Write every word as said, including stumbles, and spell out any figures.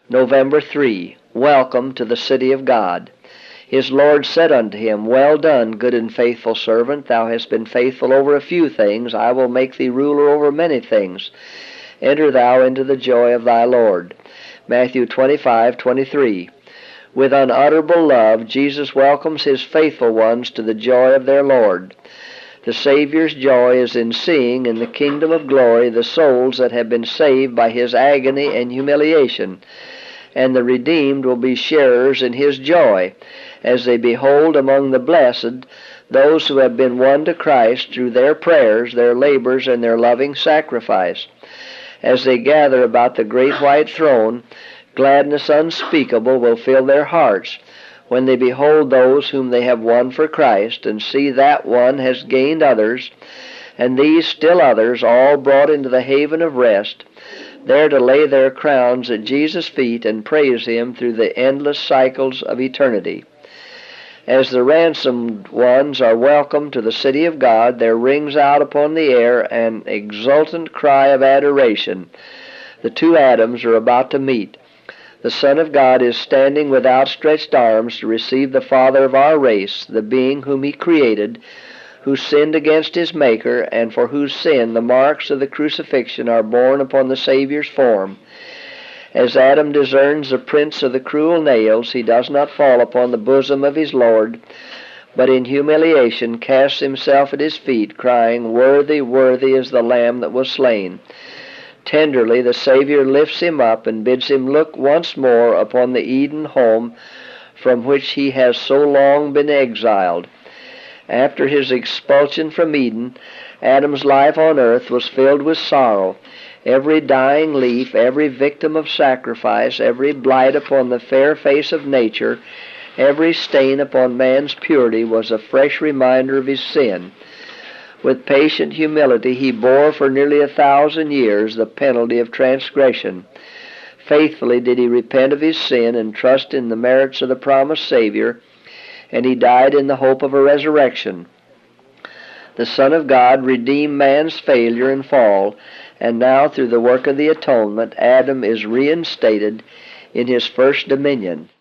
November third. Welcome to the city of God. His Lord said unto him, Well done, good and faithful servant. Thou hast been faithful over a few things. I will make thee ruler over many things. Enter thou into the joy of thy Lord. Matthew twenty-five twenty-three. With unutterable love, Jesus welcomes his faithful ones to the joy of their Lord. The Savior's joy is in seeing in the kingdom of glory the souls that have been saved by his agony and humiliation, and the redeemed will be sharers in his joy as they behold among the blessed those who have been won to Christ through their prayers, their labors, and their loving sacrifice. As they gather about the great white throne, gladness unspeakable will fill their hearts when they behold those whom they have won for Christ, and see that one has gained others, and these still others, all brought into the haven of rest, there to lay their crowns at Jesus' feet and praise him through the endless cycles of eternity. As the ransomed ones are welcomed to the city of God, there rings out upon the air an exultant cry of adoration. The two Adams are about to meet. The Son of God is standing with outstretched arms to receive the Father of our race, the being whom he created, who sinned against his Maker, and for whose sin the marks of the crucifixion are borne upon the Savior's form. As Adam discerns the prints of the cruel nails, he does not fall upon the bosom of his Lord, but in humiliation casts himself at his feet, crying, Worthy, worthy is the Lamb that was slain. Tenderly the Savior lifts him up and bids him look once more upon the Eden home from which he has so long been exiled. After his expulsion from Eden, Adam's life on earth was filled with sorrow. Every dying leaf, every victim of sacrifice, every blight upon the fair face of nature, every stain upon man's purity was a fresh reminder of his sin. With patient humility he bore for nearly a thousand years the penalty of transgression. Faithfully did he repent of his sin and trust in the merits of the promised Savior, and he died in the hope of a resurrection. The Son of God redeemed man's failure and fall, and now through the work of the atonement, Adam is reinstated in his first dominion.